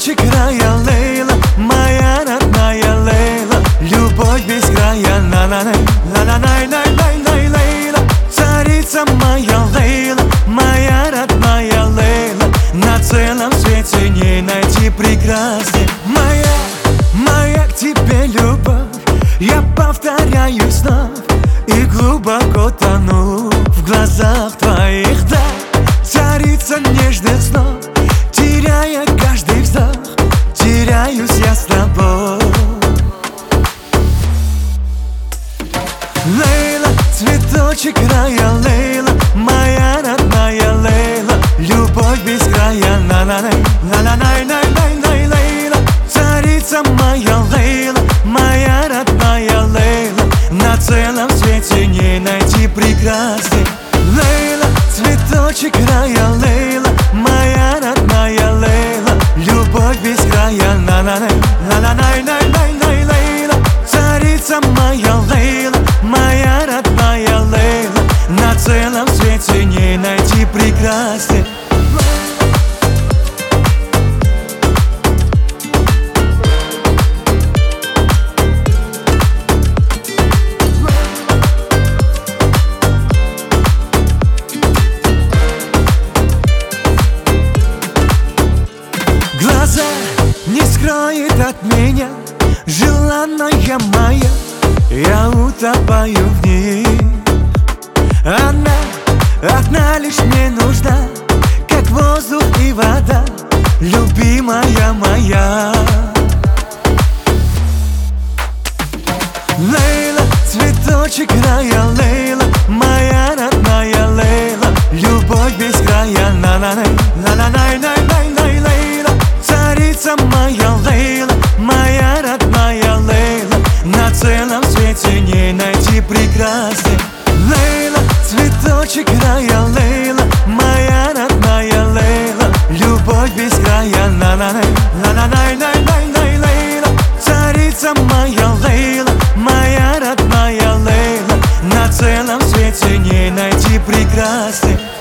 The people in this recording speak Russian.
цветочек рая, Лейла, моя родная Лейла. Любовь без края, на-на-най, на-на-най-най-най-най, Лейла. Царица моя Лейла, моя родная Лейла. На целом свете не найти прекрасней. Моя к тебе любовь, я повторяю снова и глубоко тону в глазах твоих, да. Царица нежных снов, теряя каждый вздох, теряюсь я с тобой. Лейла, цветочек рая, Лейла, моя родная Лейла. Любовь без края, на-на-най, на-на-най-най-най-най, Лейла. Царица моя Лейла, моя родная Лейла. На целом свете не найти прекрасней. Лейла, цветочек рая, Лейла, моя родная Лейла. Любовь без края, на-на-най, на-на-най-най-най-най, Лейла. Царица моя Лейла, моя родная Лейла. На целом свете не найти прекрасней. Глаза не скроет от меня желанная моя, я утопаю в ней. Она одна лишь мне нужна, как воздух и вода, любимая моя. Лейла, цветочек рая, Лейла, моя родная Лейла. Любовь без края, на-на-най, на-на-най-най-най-най, Лейла. Царица моя Лейла, моя родная Лейла. На целом свете не найти прекрасней. Лейла, цветочек рая, Лейла, моя родная Лейла. Любовь без края, на-на-най, на-на-най-най-най-най, Лейла. Царица моя Лейла, моя родная Лейла. На целом свете не найти прекрасней.